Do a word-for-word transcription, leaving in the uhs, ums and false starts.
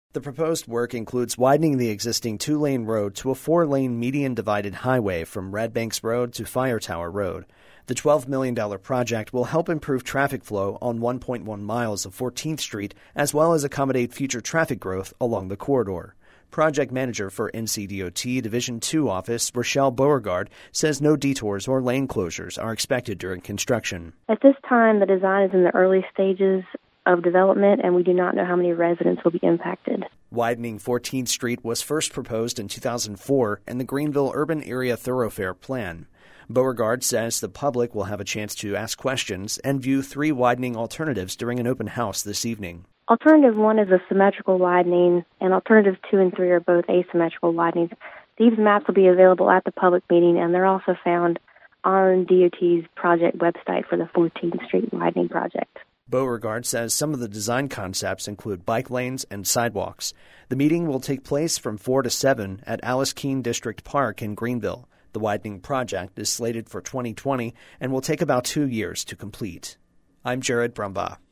The proposed work includes widening the existing two-lane road to a four-lane median-divided highway from Red Banks Road to Fire Tower Road. The twelve million dollars project will help improve traffic flow on one point one miles of fourteenth Street, as well as accommodate future traffic growth along the corridor. Project manager for N C D O T Division two office, Rochelle Beauregard, says no detours or lane closures are expected during construction. At this time, the design is in the early stages of development, and we do not know how many residents will be impacted. Widening fourteenth Street was first proposed in two thousand four in the Greenville Urban Area Thoroughfare Plan. Beauregard says the public will have a chance to ask questions and view three widening alternatives during an open house this evening. Alternative one is a symmetrical widening, and alternative two and three are both asymmetrical widenings. These maps will be available at the public meeting, and they're also found on D O T's project website for the fourteenth Street widening project. Beauregard says some of the design concepts include bike lanes and sidewalks. The meeting will take place from four to seven at Alice Keene District Park in Greenville. The widening project is slated for twenty twenty and will take about two years to complete. I'm Jared Brumbaugh.